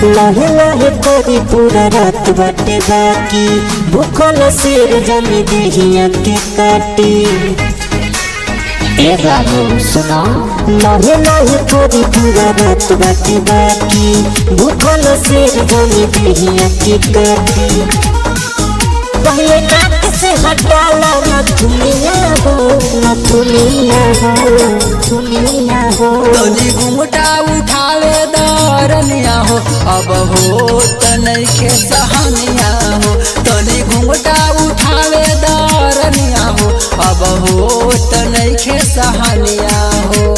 लहे लहे करी पूरा रात बाटे बाकी भूखल शेर जमी देहिया के काटी। ए बाबू सुनो लहे लहे करी पूरा रात बाटे बाकी भूखल शेर जमी देहिया के काटी। पहले नाक से हटाला न दुनिया हो न दुनिया हो दुनिया हो। तोली घुमटा उठावे दरनिया हो अब हो त नइखे सहनिया हो। तोली घुमटा उठावे दरनिया हो अब हो त नइखे सहनिया हो।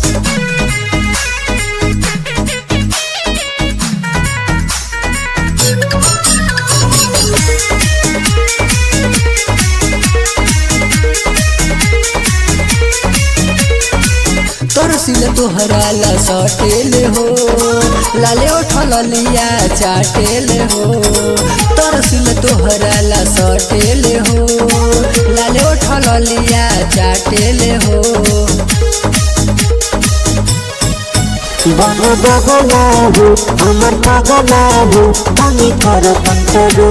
तरसिल तोहरा ला सटेल हो लाले उठल लिया चाटेल हो। तरसिल तोहरा ला सटेल हो लाले उठल लिया चाटेल हो। बन बगला हो हमर पगला हो हमी कर पंटरो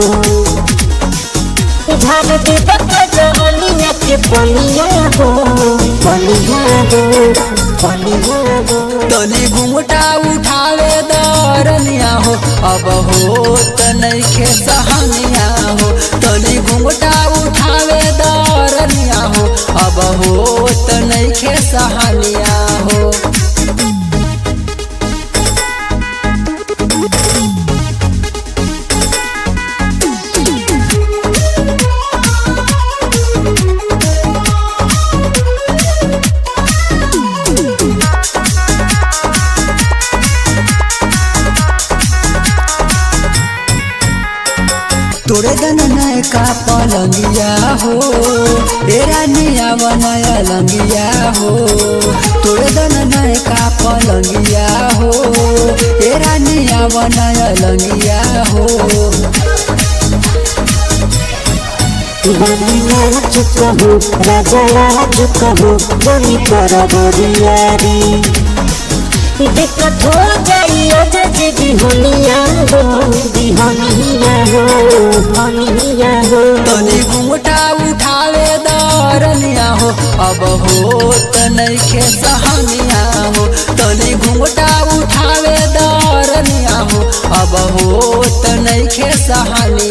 झाड़ दे जवनिया के पनिया हो पनिया हो पनिया हो। तोली घुमटा उठावे दरनिया हो अब हो त नइखे सहनिया हो। तोली घुमटा उठावे दरनिया हो अब हो त नइखे सहनिया हो। तोरे दन नयका पलंगिया हो ए रानिया बनाया लंगिया हो। तोरे दन नयका पलंगिया हो ए रानिया बनाया लंगिया हो। बनिया चुका हो राजा चुका हो बनी कर बोरियारी दिक्कत हो जाई अजय बिहनिया हो बिहनिया हो बिहनिया हो। तोली घुमटा उठावे दरनिया हो अब हो त नइखे सहनिया हो। तोली घुमटा उठावे दरनिया हो अब हो त नइखे सहनिया।